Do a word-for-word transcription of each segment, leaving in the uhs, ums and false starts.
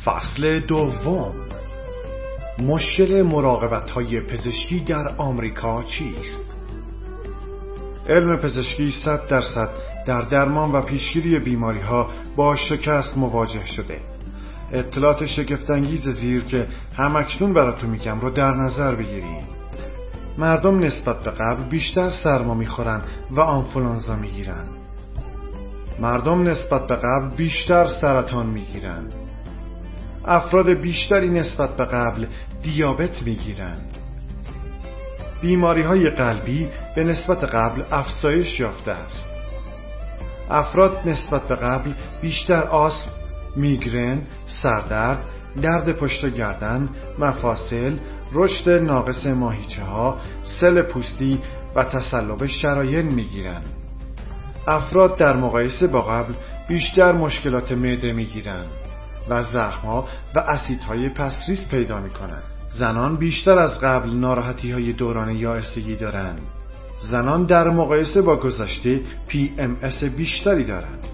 فصل دوم. مشکل مراقبت‌های پزشکی در آمریکا چیست؟ علم پزشکی صد درصد در درمان و پیشگیری بیماری‌ها با شکست مواجه شده. اطلاعات شگفت‌انگیز زیر که همکنون براتون میگم رو در نظر بگیرید. مردم نسبت به قبل بیشتر سرما میخورن و آنفولانزا میگیرن. مردم نسبت به قبل بیشتر سرطان میگیرن. افراد بیشتری نسبت به قبل دیابت میگیرن. بیماری‌های قلبی به نسبت قبل افزایش یافته است. افراد نسبت به قبل بیشتر آسم، میگرن، سردرد، درد پشت گردن، مفاصل، رشد ناقص ماهیچه‌ها، سل پوستی و تصلب شرايين میگیرند. افراد در مقایسه با قبل بیشتر مشکلات معده میگیرند و زخم‌ها و اسیدهای پسریز پیدا میکنند. زنان بیشتر از قبل ناراحتی‌های دوران یائسگی دارند. زنان در مقایسه با گذشته پی ام اس بیشتری دارند.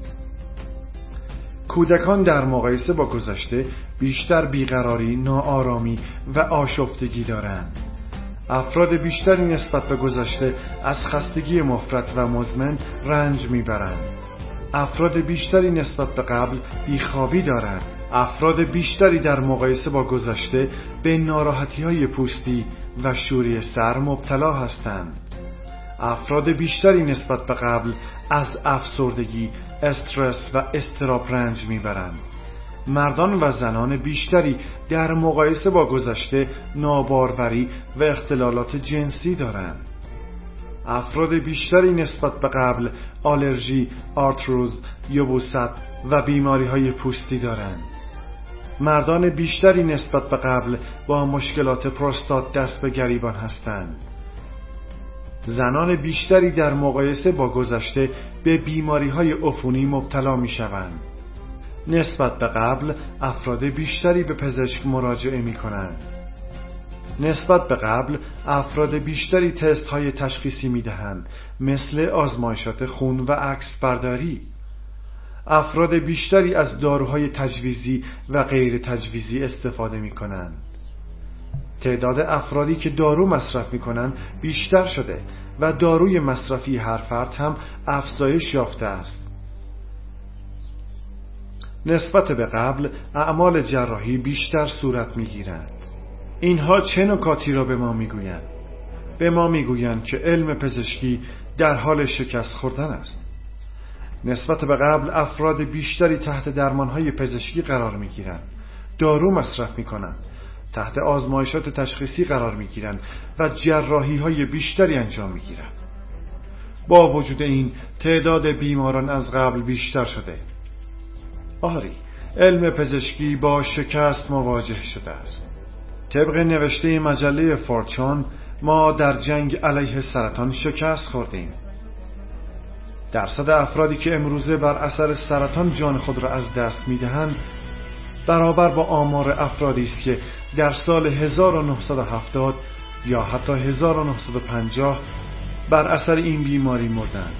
کودکان در مقایسه با گذشته بیشتر بیقراری، ناآرامی و آشفتگی دارند. افراد بیشتری نسبت به گذشته از خستگی مفرط و مزمن رنج میبرند. افراد بیشتری نسبت به قبل بیخوابی دارند. افراد بیشتری در مقایسه با گذشته به ناراحتی‌های پوستی و شوری سر مبتلا هستند. افراد بیشتری نسبت به قبل از افسردگی، استرس و اضطراب رنج میبرند. مردان و زنان بیشتری در مقایسه با گذشته ناباروری و اختلالات جنسی دارند. افراد بیشتری نسبت به قبل آلرژی، آرتروز، یبوست و بیماری‌های پوستی دارند. مردان بیشتری نسبت به قبل با مشکلات پروستات دست به گریبان هستند. زنان بیشتری در مقایسه با گذشته به بیماری‌های عفونی مبتلا می‌شوند. نسبت به قبل افراد بیشتری به پزشک مراجعه می‌کنند. نسبت به قبل افراد بیشتری تست های تشخیصی میدهند، مثل آزمایشات خون و عکس برداری. افراد بیشتری از داروهای تجویزی و غیر تجویزی استفاده می کنند. تعداد افرادی که دارو مصرف می کنند بیشتر شده و داروی مصرفی هر فرد هم افزایش یافته است. نسبت به قبل اعمال جراحی بیشتر صورت می گیرند. اینها چه نکاتی را به ما میگویند؟ به ما میگویند که علم پزشکی در حال شکست خوردن است. نسبت به قبل افراد بیشتری تحت درمانهای پزشکی قرار میگیرند، دارو مصرف میکنند، تحت آزمایشات تشخیصی قرار میگیرند و جراحی‌های بیشتری انجام میگیرند. با وجود این تعداد بیماران از قبل بیشتر شده. آری، علم پزشکی با شکست مواجه شده است. طبق نوشته مجله فورچون ما در جنگ علیه سرطان شکست خوردیم. درصد افرادی که امروزه بر اثر سرطان جان خود را از دست میدهند برابر با آمار افرادی است که در سال هزار و نهصد و هفتاد یا حتی هزار و نهصد و پنجاه بر اثر این بیماری مردند.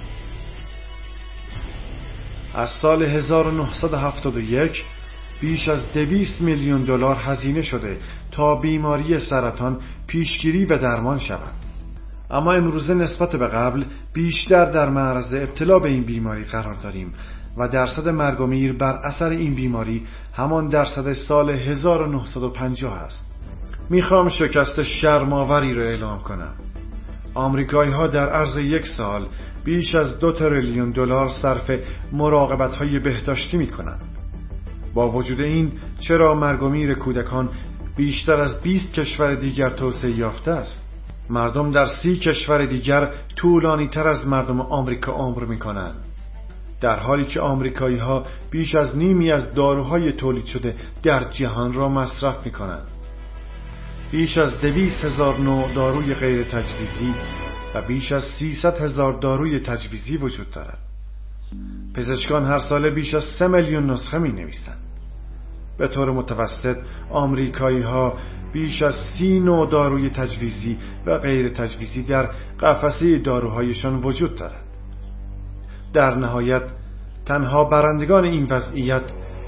از سال هزار و نهصد و هفتاد و یک بیش از دویست میلیون دلار هزینه شده تا بیماری سرطان پیشگیری و درمان شود. اما امروزه نسبت به قبل بیشتر در معرض ابتلا به این بیماری قرار داریم و درصد مرگ و میر بر اثر این بیماری همان درصد سال هزار و نهصد و پنجاه است. میخوام شکست شرم‌آوری را اعلام کنم. آمریکایی‌ها در عرض یک سال بیش از دو تریلیون دلار صرف مراقبت‌های بهداشتی می‌کنند. با وجود این چرا مرگ و میر کودکان بیشتر از بیست کشور دیگر توسعه یافته است؟ مردم در سی کشور دیگر طولانی تر از مردم آمریکا عمر می کنند، در حالی که آمریکایی ها بیش از نیمی از داروهای تولید شده در جهان را مصرف می کنند. بیش از دویست هزار نوع داروی غیر تجویزی و بیش از سیصد هزار داروی تجویزی وجود دارد. پزشکان هر ساله بیش از سه میلیون نسخه می نویسند. به طور متوسط آمریکایی ها بیش از سی نوع داروی تجویزی و غیر تجویزی در قفسه داروهایشان وجود دارد. در نهایت تنها برندگان این وضعیت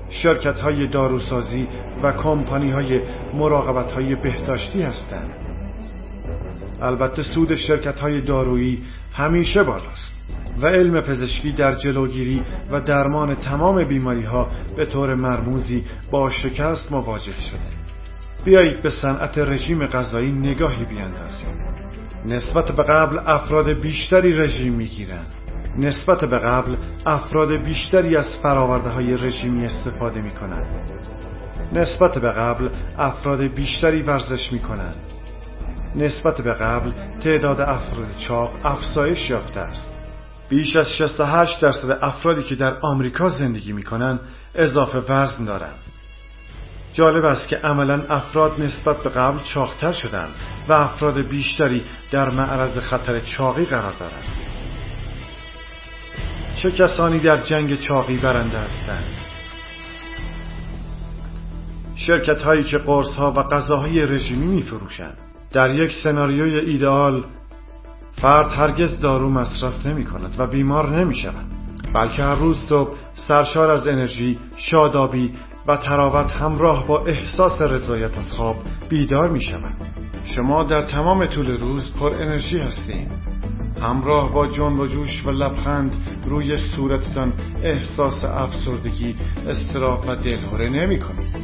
شرکت‌های داروسازی و کمپانی‌های مراقبت‌های بهداشتی هستند. البته سود شرکت‌های دارویی همیشه بالاست و علم پزشکی در جلوگیری و درمان تمام بیماری‌ها به طور مرموزی با شکست مواجه شده. بیایید به صنعت رژیم غذایی نگاهی بیاندازیم. نسبت به قبل افراد بیشتری رژیم می‌گیرند. نسبت به قبل افراد بیشتری از فرآورده‌های رژیمی استفاده می‌کنند. نسبت به قبل افراد بیشتری ورزش می‌کنند. نسبت به قبل تعداد افراد چاق افزایش یافته است. بیش از شصت و هشت درصد افرادی که در آمریکا زندگی می‌کنند اضافه وزن دارند. جالب است که عملاً افراد نسبت به قبل چاق‌تر شدند و افراد بیشتری در معرض خطر چاقی قرار دارند. چه کسانی در جنگ چاقی برنده هستند؟ شرکت‌هایی که قرص‌ها و غذاهای رژیمی می‌فروشند. در یک سناریوی ایدئال فرد هرگز دارو مصرف نمی‌کند و بیمار نمی‌شود، بلکه هر روز صبح سرشار از انرژی، شادابی و تراوت همراه با احساس رضایت از خواب بیدار می‌شود. شما در تمام طول روز پر انرژی هستید. همراه با جنب و جوش و لبخند روی صورتتان احساس افسردگی، اضطراب و دلهره نمی‌کنید.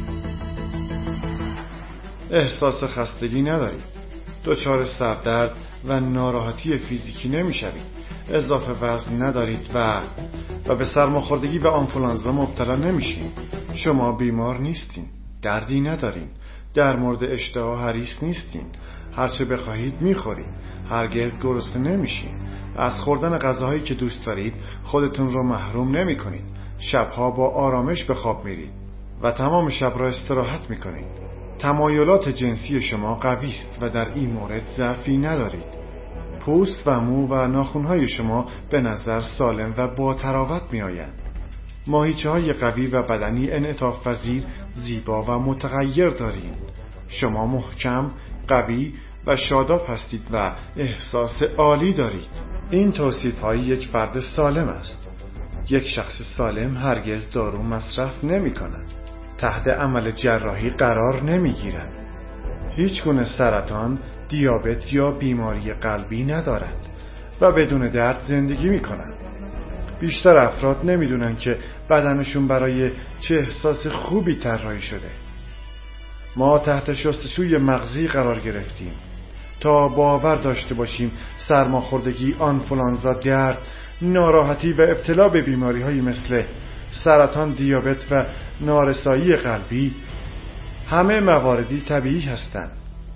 احساس خستگی ندارید. دچار سردرد و ناراحتی فیزیکی نمی‌شوید. اضافه وزن ندارید و و به سرماخوردگی و آنفولانزا مبتلا نمیشید. شما بیمار نیستین، دردی ندارین، در مورد اشتها حریص نیستین، هرچه بخواهید میخورید، هرگز گرسنه نمیشین، از خوردن غذاهایی که دوست دارید خودتون رو محروم نمی کنید، شبها با آرامش به خواب میرید و تمام شب را استراحت میکنید. تمایلات جنسی شما قوی است و در این مورد ضعفی ندارید. پوست و مو و ناخن‌های شما به نظر سالم و با تراوت میآیند. ماهیچه‌های قوی و بدنی انعطاف پذیر، زیبا و متغیر دارید. شما محکم، قوی و شاداب هستید و احساس عالی دارید. این توصیف‌های یک فرد سالم است. یک شخص سالم هرگز دارو مصرف نمی‌کند. تحت عمل جراحی قرار نمی‌گیرد. هیچ گونه سرطان، دیابت یا بیماری قلبی ندارد و بدون درد زندگی می‌کند. بیشتر افراد نمی‌دونن که بدنشون برای چه احساس خوبی طراحی شده. ما تحت شستشوی مغزی قرار گرفتیم تا باور داشته باشیم سرماخوردگی، آنفولانزا، درد، ناراحتی و ابتلا به بیماری‌هایی مثل سرطان، دیابت و نارسایی قلبی همه مواردی طبیعی هستند.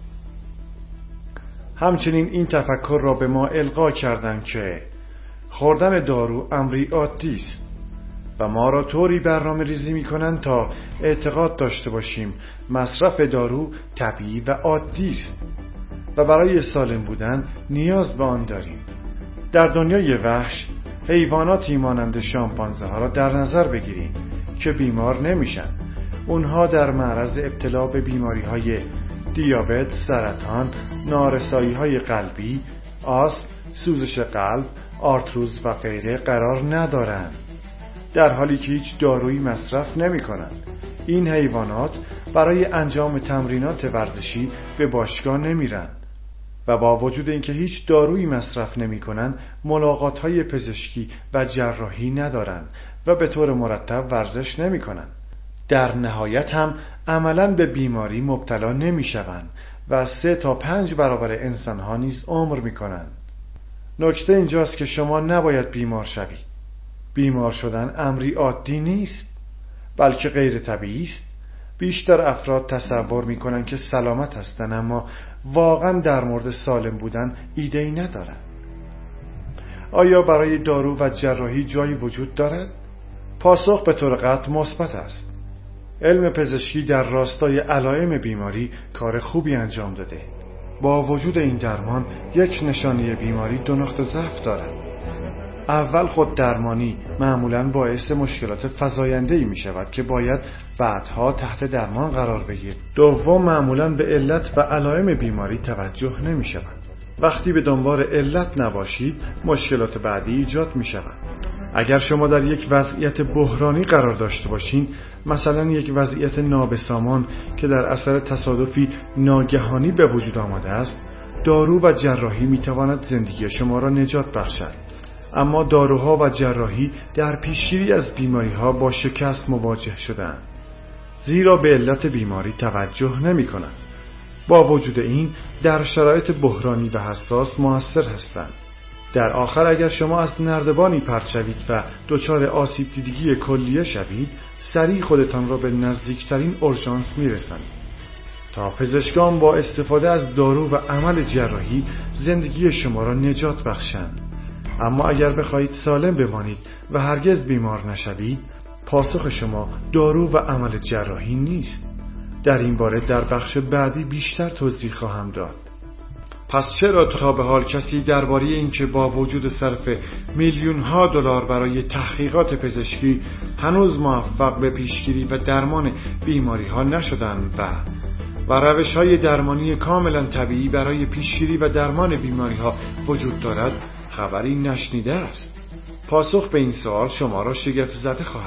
همچنین این تفکر را به ما القا کردند که خوردن دارو امری عادی است و ما را طوری برنامه ریزی می کنند تا اعتقاد داشته باشیم مصرف دارو طبیعی و عادی است و برای سالم بودن نیاز به آن داریم. در دنیای وحش حیواناتی مانند شامپانزه ها را در نظر بگیریم که بیمار نمیشن. اونها در معرض ابتلا به بیماری های دیابت، سرطان، نارسایی های قلبی، آسم، سوزش قلب، آرتروز و غیره قرار ندارند، در حالی که هیچ دارویی مصرف نمی کنند. این حیوانات برای انجام تمرینات ورزشی به باشگاه نمیرن و با وجود اینکه هیچ دارویی مصرف نمی کنند ملاقات های پزشکی و جراحی ندارند و به طور مرتب ورزش نمی کنند. در نهایت هم عملاً به بیماری مبتلا نمی شوند و سه تا پنج برابر انسان ها نیز عمر می کنند. نکته اینجاست که شما نباید بیمار شوید. بیمار شدن امری عادی نیست، بلکه غیر طبیعی است. بیشتر افراد تصور می کنند که سلامت هستند اما واقعا در مورد سالم بودن ایده‌ای ندارند. آیا برای دارو و جراحی جایی وجود دارد؟ پاسخ به طور قطع مثبت است. علم پزشکی در راستای علائم بیماری کار خوبی انجام داده. با وجود این درمان یک نشانه بیماری دو نقطه ضعف دارد. اول خود درمانی معمولاً باعث مشکلات فزاینده‌ای می شود که باید بعدها تحت درمان قرار بگیرد. دوم معمولاً به علت و علائم بیماری توجه نمی شود. وقتی به دنبال علت نباشید مشکلات بعدی ایجاد می شود. اگر شما در یک وضعیت بحرانی قرار داشته باشین، مثلا یک وضعیت نابسامان که در اثر تصادفی ناگهانی به وجود آمده است، دارو و جراحی میتواند زندگی شما را نجات بخشد. اما داروها و جراحی در پیشگیری از بیماریها با شکست مواجه شدند، زیرا به علت بیماری توجه نمی کنند. با وجود این در شرایط بحرانی و حساس موثر هستند. در آخر اگر شما از نردبانی پرت شوید و دچار آسیب دیدگی کلیه شوید، سریع خودتان را به نزدیکترین اورژانس میرسانید تا پزشکان با استفاده از دارو و عمل جراحی زندگی شما را نجات بخشند. اما اگر بخواهید سالم بمانید و هرگز بیمار نشوید، پاسخ شما دارو و عمل جراحی نیست. در این باره در بخش بعدی بیشتر توضیح خواهم داد. پس چرا تا به حال کسی درباره اینکه با وجود صرف میلیون ها دلار برای تحقیقات پزشکی هنوز موفق به پیشگیری و درمان بیماری ها نشدند و و روش های درمانی کاملا طبیعی برای پیشگیری و درمان بیماری ها وجود دارد خبری نشنیده است؟ پاسخ به این سوال شما را شگفت زده خواهد